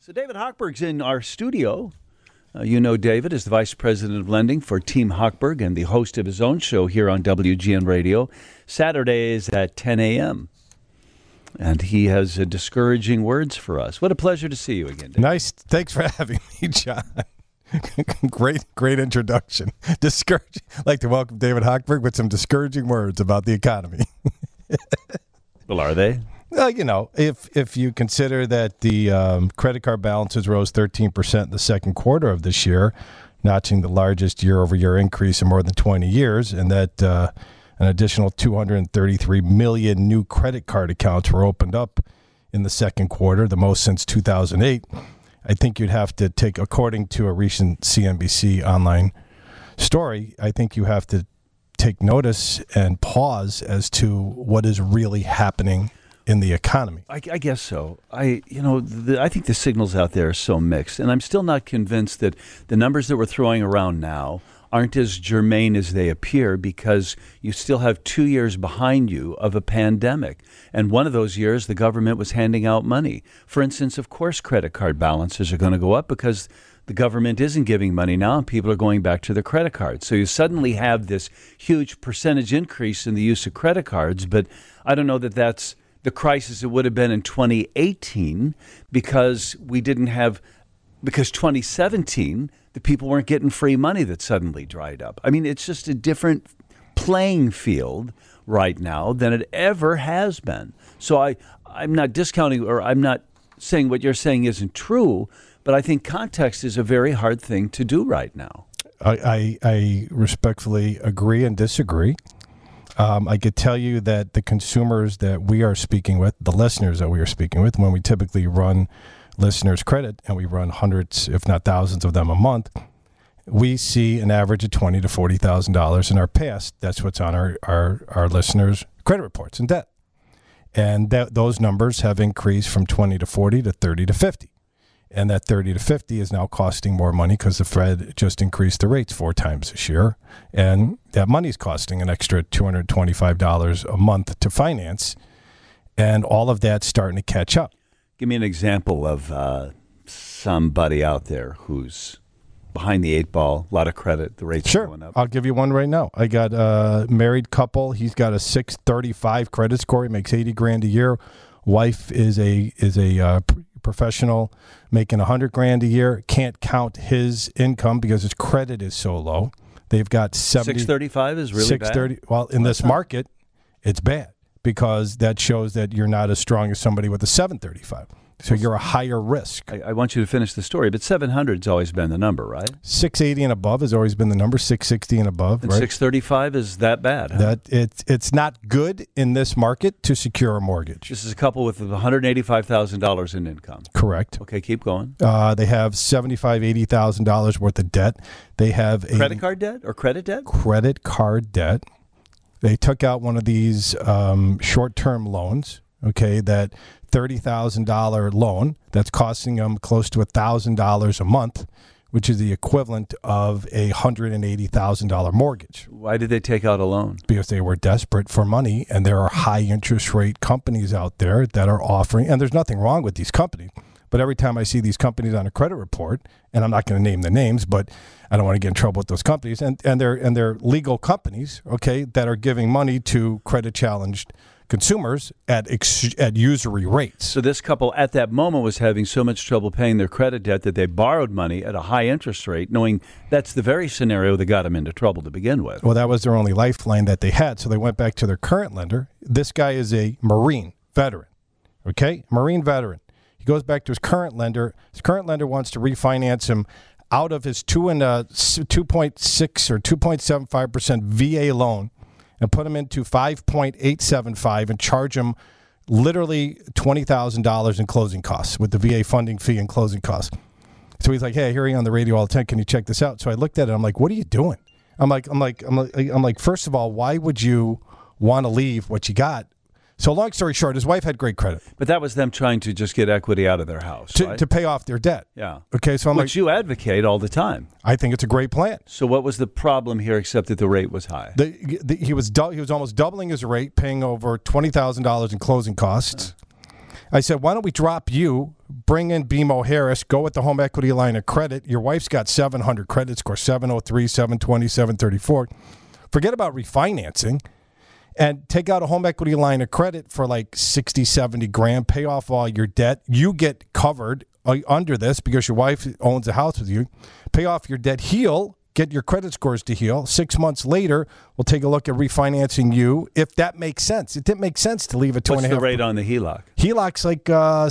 So David Hochberg's in our studio. You know David is the Vice President of Lending for Team Hochberg and the host of his own show here on WGN Radio, Saturdays at 10 a.m. And he has discouraging words for us. What a pleasure to see you again, David. Nice. Thanks for having me, John. Great introduction. Discouraging. I'd like to welcome David Hochberg with some discouraging words about the economy. Well, are they? If you consider that the credit card balances rose 13% in the second quarter of this year, notching the largest year-over-year increase in more than 20 years, and that an additional 233 million new credit card accounts were opened up in the second quarter, the most since 2008, I think you'd have to take, according to a recent CNBC online story, I think you have to take notice and pause as to what is really happening in the economy. I guess so. I think the signals out there are so mixed, and I'm still not convinced that the numbers that we're throwing around now aren't as germane as they appear, because you still have 2 years behind you of a pandemic. And one of those years, the government was handing out money. For instance, of course, credit card balances are going to go up because the government isn't giving money now and people are going back to their credit cards. So you suddenly have this huge percentage increase in the use of credit cards, but I don't know that that's the crisis it would have been in 2018 because 2017, the people weren't getting free money that suddenly dried up. I mean, it's just a different playing field right now than it ever has been. So I'm not discounting, or I'm not saying what you're saying isn't true, but I think context is a very hard thing to do right now. I respectfully agree and disagree. I could tell you that the consumers that we are speaking with, the listeners that we are speaking with, when we typically run listeners' credit, and we run hundreds, if not thousands of them a month, we see an average of $20,000 to $40,000 in our past. That's what's on our listeners' credit reports and debt. And those numbers have increased from 20 to 40 to 30 to 50. And that 30 to 50 is now costing more money because the Fed just increased the rates 4 times this year. And that money's costing an extra $225 a month to finance. And all of that's starting to catch up. Give me an example of somebody out there who's behind the 8 ball, a lot of credit, the rates are going up. I'll give you one right now. I got a married couple. He's got a 635 credit score. He makes $80,000 a year. Wife is a professional making $100,000 a year. Can't count his income because his credit is so low. They've got 635 is really 630. Bad. Well, in this market, it's bad because that shows that you're not as strong as somebody with a 735. So you're a higher risk. I want you to finish the story, but 700's always been the number, right? 680 and above has always been the number. 660 and above, and right? 635 is that bad? Huh? That it's not good in this market to secure a mortgage. This is a couple with $185,000 in income. Correct. Okay, keep going. They have $75,000, $80,000 worth of debt. They have credit card debt or credit debt? Credit card debt. They took out one of these short-term loans. Okay, that $30,000 loan that's costing them close to $1,000 a month, which is the equivalent of a $180,000 mortgage. Why did they take out a loan? Because they were desperate for money, and there are high interest rate companies out there that are offering, and there's nothing wrong with these companies, but every time I see these companies on a credit report, and I'm not going to name the names, but I don't want to get in trouble with those companies, and they're legal companies, okay, that are giving money to credit challenged consumers at usury rates. So this couple at that moment was having so much trouble paying their credit debt that they borrowed money at a high interest rate, knowing that's the very scenario that got them into trouble to begin with. Well, that was their only lifeline that they had, so they went back to their current lender. This guy is a Marine veteran, okay? Marine veteran. He goes back to his current lender. His current lender wants to refinance him out of his 2.6 or 2.75% VA loan and put him into 5.875 and charge him literally $20,000 in closing costs with the VA funding fee and closing costs. So he's like, "Hey, I hear you on the radio all the time. Can you check this out?" So I looked at it. I'm like, "What are you doing?" I'm like, first of all, why would you want to leave what you got? So long story short, his wife had great credit. But that was them trying to just get equity out of their house, right? To pay off their debt. Yeah. Okay, so Which you advocate all the time. I think it's a great plan. So what was the problem here except that the rate was high? He was almost doubling his rate, paying over $20,000 in closing costs. I said, why don't we drop you, bring in BMO Harris, go with the home equity line of credit. Your wife's got 700 credit score, 703, 720, 734. Forget about refinancing and take out a home equity line of credit for like 60, 70 grand, pay off all your debt. You get covered under this because your wife owns a house with you. Pay off your debt, heal, get your credit scores to heal. 6 months later, we'll take a look at refinancing you if that makes sense. It didn't make sense to leave a 2.5%. What's the rate on the HELOC? HELOC's like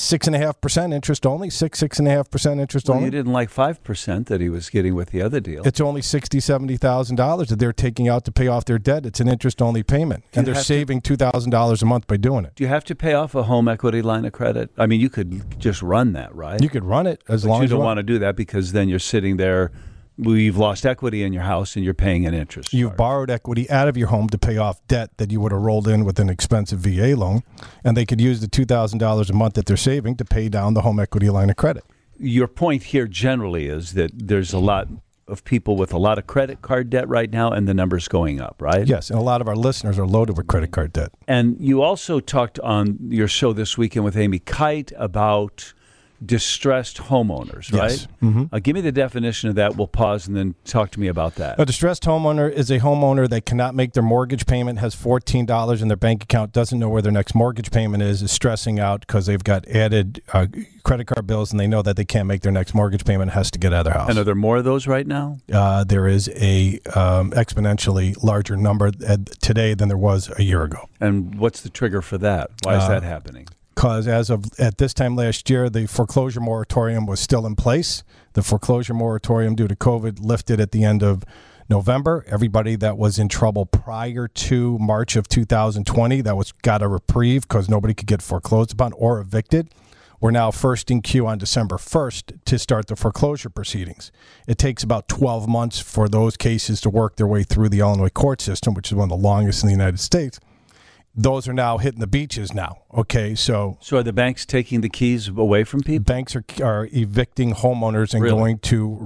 6.5% interest only, 6.5% interest only. You didn't like 5% that he was getting with the other deal. It's only $60,000, $70,000 that they're taking out to pay off their debt. It's an interest only payment, and they're saving $2,000 a month by doing it. Do you have to pay off a home equity line of credit? I mean, you could just run that, right? You could run it as long as you don't want to do that because then you're sitting there. We've lost equity in your house and you're paying an interest. You've charge. borrowed equity out of your home to pay off debt that you would have rolled in with an expensive VA loan, and they could use the $2,000 a month that they're saving to pay down the home equity line of credit. Your point here generally is that there's a lot of people with a lot of credit card debt right now and the number's going up, right? Yes, and a lot of our listeners are loaded with credit card debt. And you also talked on your show this weekend with Amy Kite about distressed homeowners, right? Yes. Mm-hmm. Give me the definition of that. We'll pause and then talk to me about that. A distressed homeowner is a homeowner that cannot make their mortgage payment, has $14 in their bank account, doesn't know where their next mortgage payment is stressing out because they've got added credit card bills and they know that they can't make their next mortgage payment, has to get out of their house. And are there more of those right now? There is a exponentially larger number today than there was a year ago. And what's the trigger for that? Why is that happening? Because as of at this time last year, the foreclosure moratorium was still in place. The foreclosure moratorium due to COVID lifted at the end of November. Everybody that was in trouble prior to March of 2020 got a reprieve because nobody could get foreclosed upon or evicted. We're now first in queue on December 1st to start the foreclosure proceedings. It takes about 12 months for those cases to work their way through the Illinois court system, which is one of the longest in the United States. Those are now hitting the beaches now. Okay, so are the banks taking the keys away from people? Banks are evicting homeowners and going to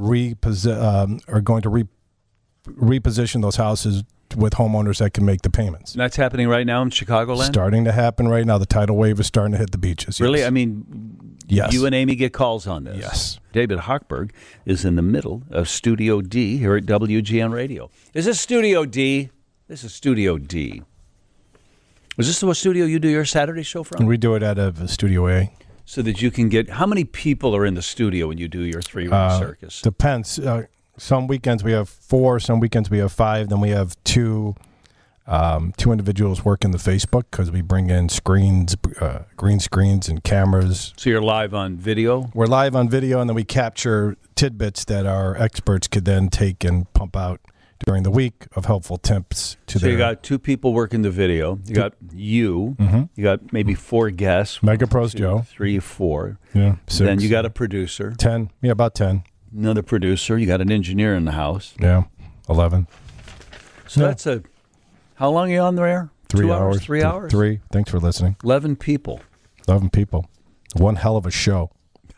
reposition those houses with homeowners that can make the payments. And that's happening right now in Chicagoland? Starting to happen right now. The tidal wave is starting to hit the beaches. Really? Yes. I mean, yes. You and Amy get calls on this. Yes. David Hochberg is in the middle of Studio D here at WGN Radio. Is this Studio D? This is Studio D. Is this the studio you do your Saturday show from? And we do it out of Studio A. So that you can get, how many people are in the studio when you do your three-ring circus? Depends. Some weekends we have 4, some weekends we have 5. Then we have two individuals working the Facebook because we bring in screens, green screens and cameras. So you're live on video? We're live on video, and then we capture tidbits that our experts could then take and pump out during the week of helpful tips to So you got 2 people working the video. You got you. Mm-hmm. You got maybe 4 guests. Mega Pros Joe. 3, 4. Yeah. 6. Then you got a producer. 10. Yeah, about 10. Another producer. You got an engineer in the house. Yeah. 11. So that's how long are you on the air? 3 2 hours. 3 hours? 3. Thanks for listening. 11 people. 11 people. One hell of a show.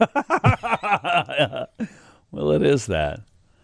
Well, it is that.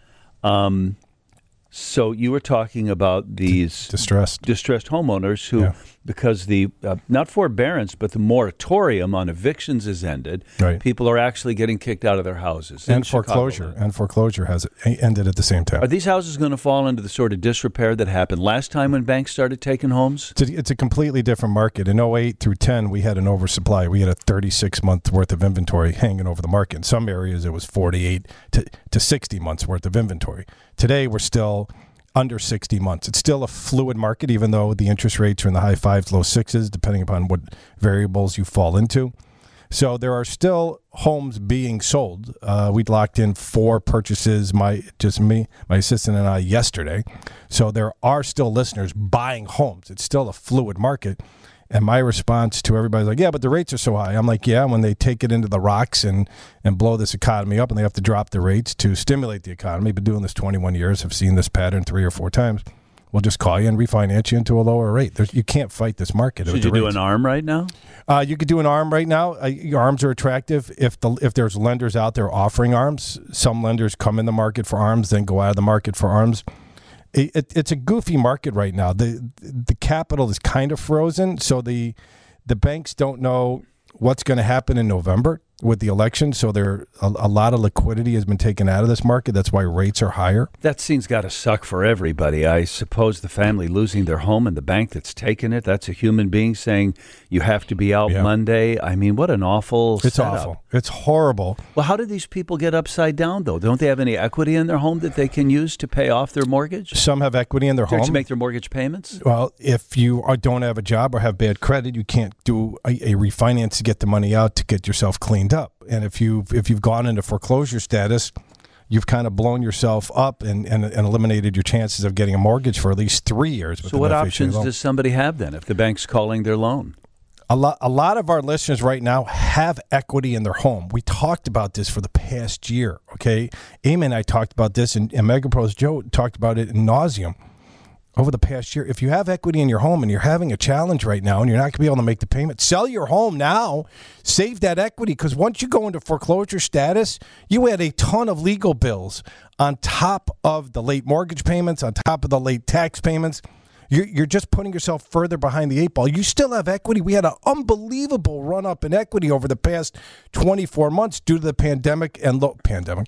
So you were talking about these distressed homeowners who, because the not forbearance, but the moratorium on evictions is ended. Right. People are actually getting kicked out of their houses. And foreclosure has ended at the same time. Are these houses going to fall into the sort of disrepair that happened last time when banks started taking homes? It's a completely different market. In 08 through 10, we had an oversupply. We had a 36-month worth of inventory hanging over the market. In some areas, it was 48 to 60 months worth of inventory. Today, we're still under 60 months. It's still a fluid market, even though the interest rates are in the high 5s, low 6s, depending upon what variables you fall into. So there are still homes being sold. We locked in 4 purchases, my assistant and I, yesterday. So there are still listeners buying homes. It's still a fluid market. And my response to everybody's like, yeah, but the rates are so high. I'm like, yeah, when they take it into the rocks and blow this economy up and they have to drop the rates to stimulate the economy. Been doing this 21 years. Have seen this pattern 3 or 4 times. We'll just call you and refinance you into a lower rate. You can't fight this market. Should you do an ARM right now? You could do an ARM right now. ARMs are attractive if there's lenders out there offering ARMs. Some lenders come in the market for ARMs, then go out of the market for ARMs. It's a goofy market right now. The capital is kind of frozen, so the banks don't know what's going to happen in November with the election. So a lot of liquidity has been taken out of this market. That's why rates are higher. That scene's got to suck for everybody. I suppose the family losing their home and the bank that's taken it, that's a human being saying you have to be out Monday. I mean, what an awful setup. Awful. It's horrible. Well, how did these people get upside down, though? Don't they have any equity in their home that they can use to pay off their mortgage? Some have equity in their home. To make their mortgage payments? Well, if you don't have a job or have bad credit, you can't do a refinance to get the money out to get yourself cleaned up. And if you've gone into foreclosure status, you've kind of blown yourself up and eliminated your chances of getting a mortgage for at least 3 years. So what options does somebody have then if the bank's calling their loan? A lot of our listeners right now have equity in their home. We talked about this for the past year, okay? Amy and I talked about this, and Megapro's Joe talked about it in nauseum over the past year. If you have equity in your home and you're having a challenge right now and you're not going to be able to make the payment, sell your home now. Save that equity, because once you go into foreclosure status, you add a ton of legal bills on top of the late mortgage payments, on top of the late tax payments. You're just putting yourself further behind the eight ball. You still have equity. We had an unbelievable run up in equity over the past 24 months due to the pandemic and pandemic.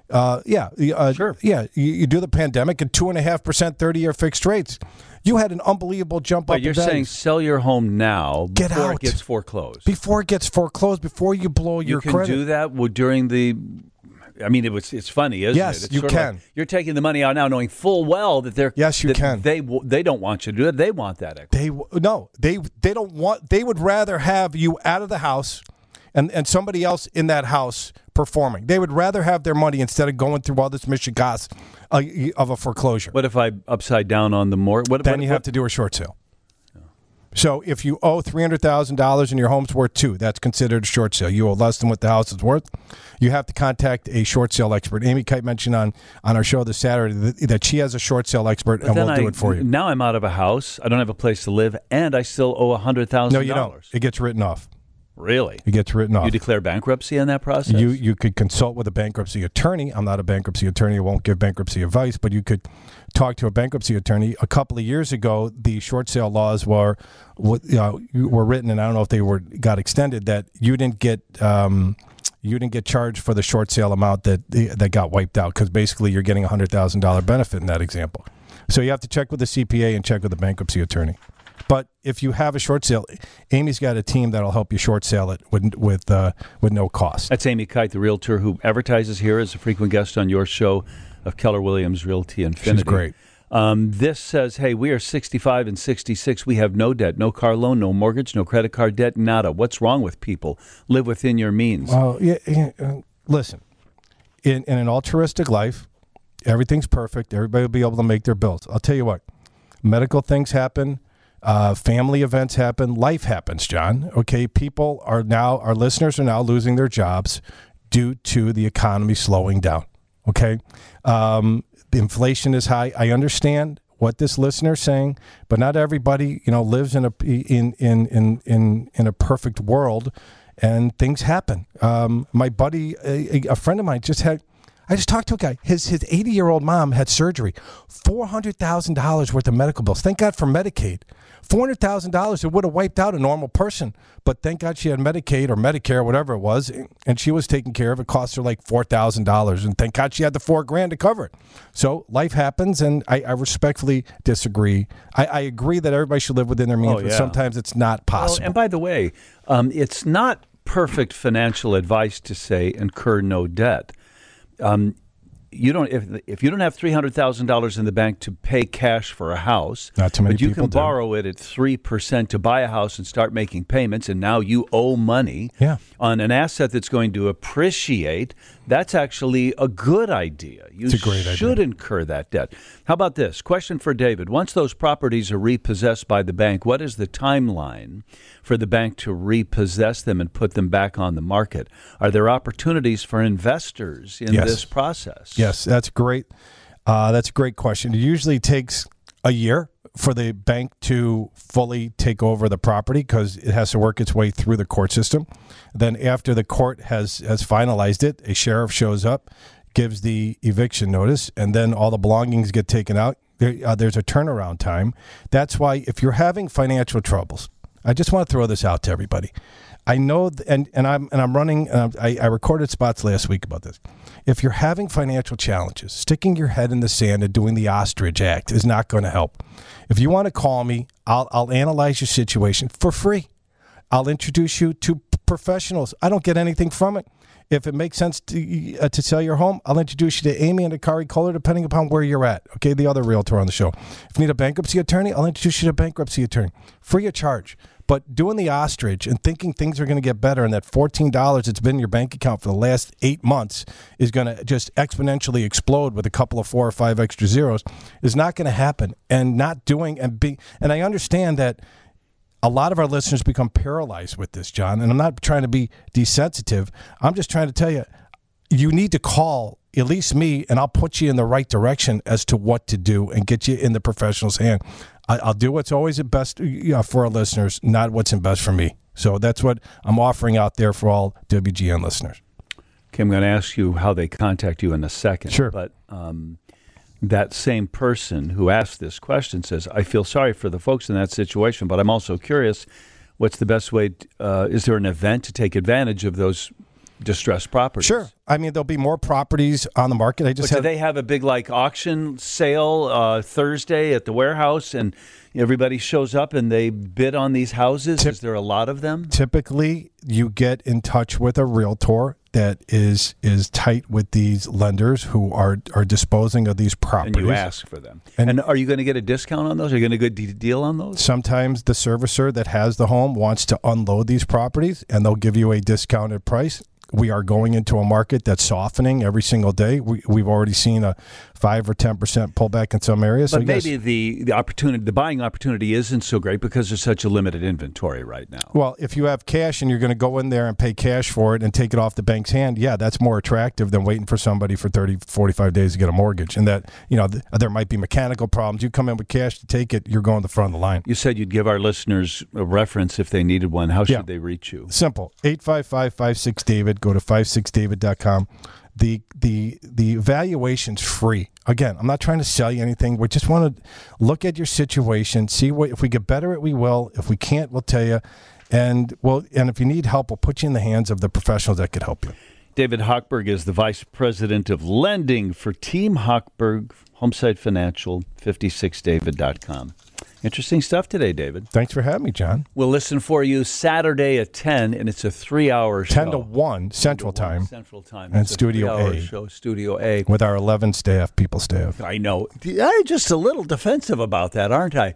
Sure. Yeah, you do the pandemic and 2.5% 30-year fixed rates. You had an unbelievable jump up. But you're saying sell your home now before it gets foreclosed. Before it gets foreclosed, before you blow your credit. You can do that during the. I mean, it's funny, isn't it? Yes, you can. Like you're taking the money out now, knowing full well that they're. Yes, you can. They don't want you to do it. They want that equity. They don't want. They would rather have you out of the house, and somebody else in that house performing. They would rather have their money instead of going through all this mishigas of a foreclosure. What if I upside down on the mortgage? Then you have to do a short sale. So if you owe $300,000 and your home's worth $2,000, that's considered a short sale. You owe less than what the house is worth. You have to contact a short sale expert. Amy Kite mentioned on our show this Saturday that she has a short sale expert, and we'll do it for you. Now I'm out of a house. I don't have a place to live, and I still owe $100,000. No, you don't. It gets written off. Really? It gets written off. You declare bankruptcy in that process? You could consult with a bankruptcy attorney. I'm not a bankruptcy attorney. I won't give bankruptcy advice, but you could talk to a bankruptcy attorney. A couple of years ago, the short sale laws were written, and I don't know if they got extended, that you didn't get charged for the short sale amount that got wiped out, because basically you're getting a $100,000 benefit in that example. So you have to check with the CPA and check with the bankruptcy attorney. But if you have a short sale, Amy's got a team that'll help you short sell it with no cost. That's Amy Kite, the realtor who advertises here as a frequent guest on your show of Keller Williams Realty Infinity. She's great. This says, hey, we are 65 and 66. We have no debt, no car loan, no mortgage, no credit card debt, nada. What's wrong with people? Live within your means. Well, listen, in an altruistic life, everything's perfect. Everybody will be able to make their bills. I'll tell you what, medical things happen. Family events happen. Life happens, John. Okay, our listeners are now losing their jobs due to the economy slowing down. Okay, the inflation is high. I understand what this listener is saying, but not everybody, lives in a perfect world, and things happen. My buddy, a friend of mine, I just talked to a guy. His 80-year-old mom had surgery, $400,000 worth of medical bills. Thank God for Medicaid. $400,000, it would have wiped out a normal person. But thank God she had Medicaid or Medicare, whatever it was, and she was taken care of. It cost her like $4,000, and thank God she had the $4,000 to cover it. So life happens, and I respectfully disagree. I agree that everybody should live within their means, but sometimes it's not possible. Well, and by the way, it's not perfect financial advice to say incur no debt. You don't if you don't have $300,000 in the bank to pay cash for a house, not too many but you people can borrow it at 3% to buy a house and start making payments, and now you owe money on an asset that's going to appreciate. That's actually a good idea. You should incur that debt. How about this? Question for David. Once those properties are repossessed by the bank, what is the timeline for the bank to repossess them and put them back on the market? Are there opportunities for investors in this process? Yes, that's great. That's a great question. It usually takes a year for the bank to fully take over the property because it has to work its way through the court system. Then after the court has finalized it, a sheriff shows up, gives the eviction notice, and then all the belongings get taken out. There's a turnaround time. That's why if you're having financial troubles, I just want to throw this out to everybody. I know, and I'm running. I recorded spots last week about this. If you're having financial challenges, sticking your head in the sand and doing the ostrich act is not going to help. If you want to call me, I'll analyze your situation for free. I'll introduce you to professionals. I don't get anything from it. If it makes sense to sell your home, I'll introduce you to Amy and Akari Kohler, depending upon where you're at. Okay, the other realtor on the show. If you need a bankruptcy attorney, I'll introduce you to a bankruptcy attorney, free of charge. But doing the ostrich and thinking things are going to get better and that $14 that's been in your bank account for the last 8 months is going to just exponentially explode with a couple of 4 or 5 extra zeros is not going to happen. And I understand that a lot of our listeners become paralyzed with this, John. And I'm not trying to be desensitive. I'm just trying to tell you, you need to call at least me, and I'll put you in the right direction as to what to do and get you in the professional's hand. I'll do what's always the best for our listeners, not what's in best for me. So that's what I'm offering out there for all WGN listeners. Okay, I'm going to ask you how they contact you in a second. Sure. But that same person who asked this question says, I feel sorry for the folks in that situation, but I'm also curious, what's the best way? Is there an event to take advantage of those distressed properties? Sure. I mean, there'll be more properties on the market. Do they have a big auction sale Thursday at the warehouse and everybody shows up and they bid on these houses? Is there a lot of them? Typically, you get in touch with a realtor that is tight with these lenders who are disposing of these properties. And you ask for them. And are you going to get a discount on those? Are you going to get a good deal on those? Sometimes the servicer that has the home wants to unload these properties and they'll give you a discounted price. We are going into a market that's softening every single day. We've already seen a 5 or 10% pullback in some areas. But maybe the buying opportunity isn't so great because there's such a limited inventory right now. Well, if you have cash and you're going to go in there and pay cash for it and take it off the bank's hand, yeah, that's more attractive than waiting for somebody for 30, 45 days to get a mortgage. And that, there might be mechanical problems. You come in with cash to take it, you're going to the front of the line. You said you'd give our listeners a reference if they needed one. How should they reach you? Simple. 855-56-DAVID. Go to 56david.com. The evaluation's free. Again, I'm not trying to sell you anything. We just want to look at your situation, see if we get better at it, we will. If we can't, we'll tell you. And if you need help, we'll put you in the hands of the professionals that could help you. David Hochberg is the Vice President of Lending for Team Hochberg, Homesite Financial, 56david.com. Interesting stuff today, David. Thanks for having me, John. We'll listen for you Saturday at 10, and it's a 3-hour show. 10 to 1 Central Time. Central Time. And it's Studio A. Show, Studio A. With our 11 people staff. I know. I'm just a little defensive about that, aren't I?